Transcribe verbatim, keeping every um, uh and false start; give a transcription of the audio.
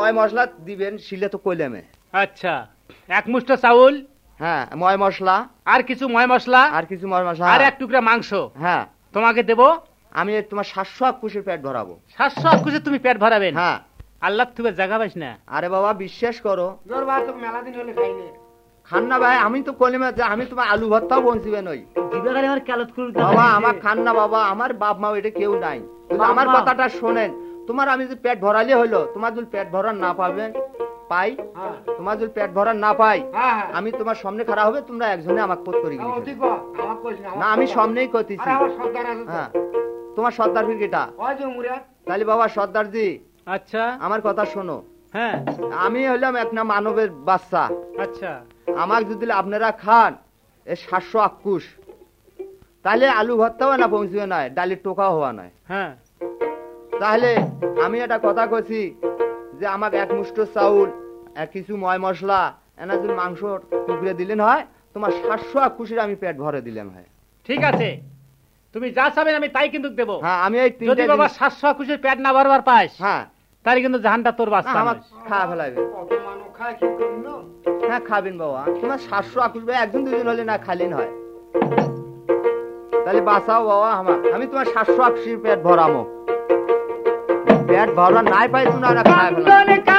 ময় মশলা দিবেন শিলে তো কইলামে। আচ্ছা, এক মুষ্ঠ চাউল, হ্যাঁ ময় মশলা, আর কিছু ময় মশলা, আর কিছু ময় মশলা, আর এক টুকরা মাংস। হ্যাঁ তোমাকে দেব। আমি তোমার সাতশো আকুশের পেট ভরাবো। সাতশো আকুশে তুমি পেট ভরাবেন? হ্যাঁ। আল্লাহ তুমি জায়গা পাইস না। আরে বাবা বিশ্বাস করো, মেলা দিন হলে খাইনি। খান না ভাই, আমি তো কলিমে আমি তোমার আলু ভর্তাও বঞ্চিবে নই বাবা, আমার খান না বাবা, আমার বাপ মা এটা কেউ নাই। আমার কথাটা শোনেন, তোমার আমি যদি পেট ভরালে হলো, তোমার যদি পেট ভরার না পাবেন পাই, তোমার যদি পেট ভরার না পাই, আমি তোমার সামনে খারাপ হবে, তোমরা একজনে আমাকে পোত করে গেলে না, আমি সামনেই করতেছি। হ্যাঁ তোমার সর্দার ফিরকিটা তাহলে বাবা সর্দার জি। আচ্ছা আমার কথা শোনো। হ্যাঁ আমি হলাম এক না মানবের বাচ্চা। আচ্ছা আমাকে যদি আপনারা খান এ সাতশো আকুশ, তাহলে আলু ভর্তাও না পৌঁছবে নয়, ডালির টোকা হওয়া নয়। হ্যাঁ তাহলে আমি একটা কথা কইছি যে আমাকে এক মুষ্ঠ চাউল, এক কিছু ময় মশলা, এনা যদি মাংস টুকরে দিলেন হয়, তোমার সাতশো আকুশের আমি পেট ভরে দিলাম হয়। ঠিক আছে, তুমি যা চাবেন আমি তাই কিন্তু দেবো। হ্যাঁ আমি এই যদি বাবা সাতশো আকুশের পেট না ভরবার পাস, হ্যাঁ তাহলে কিন্তু জাহানটা তোর বাচ্চা আমার খাওয়া ফেলাবে। হ্যাঁ খাবেন বাবা, তোমার সাতশো আকুশ ভাই একজন দুজন হলে না খাইলেন হয়, তাহলে বাঁচাও বাবা আমার, আমি তোমার সাতশো আকুশের পেট ভরামো। পেট ভরা নাই পাই তোমরা খাওয়া ফেলা।